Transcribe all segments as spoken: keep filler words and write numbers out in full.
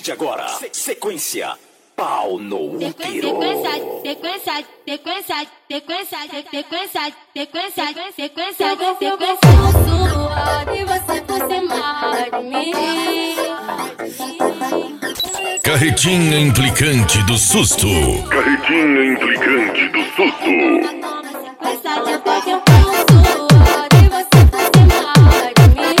de agora, se sequência, pau no útero. Sequência, sequência, sequência, sequência, sequência, sequência, sequência, sequência sua e você por cima de mim. Carretinha implicante do susto. Carretinha implicante do susto. Sequência depois eu passo e você por cima de mim.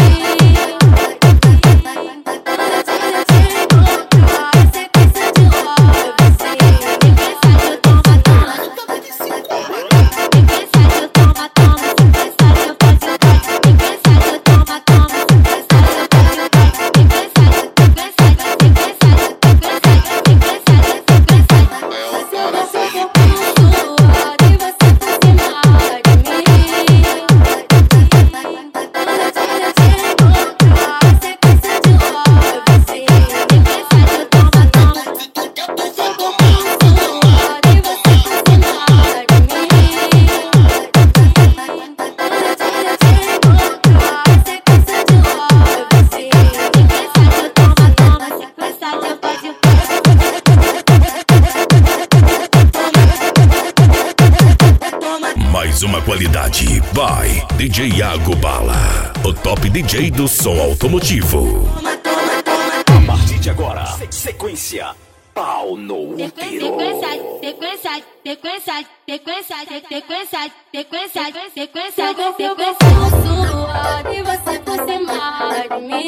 Mais uma qualidade by D J Iago Bala, o top D J do som automotivo. A partir de agora, se sequência, pau no útero. Sequência, sequência, sequência, sequência, sequência, sequência, sequência, sequência sua e você por cima de mim.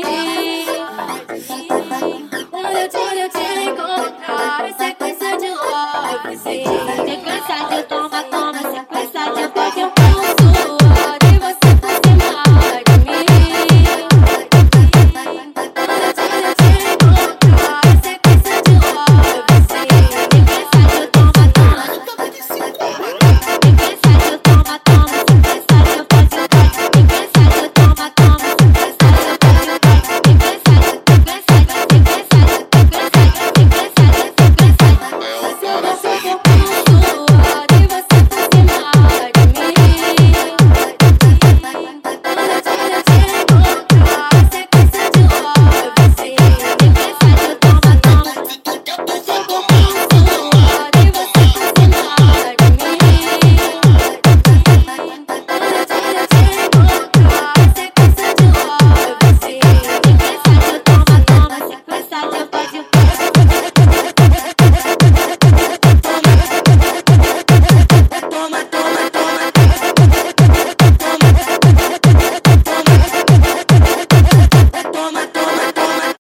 Quando eu te, eu te encontrar, sequência de love, sim.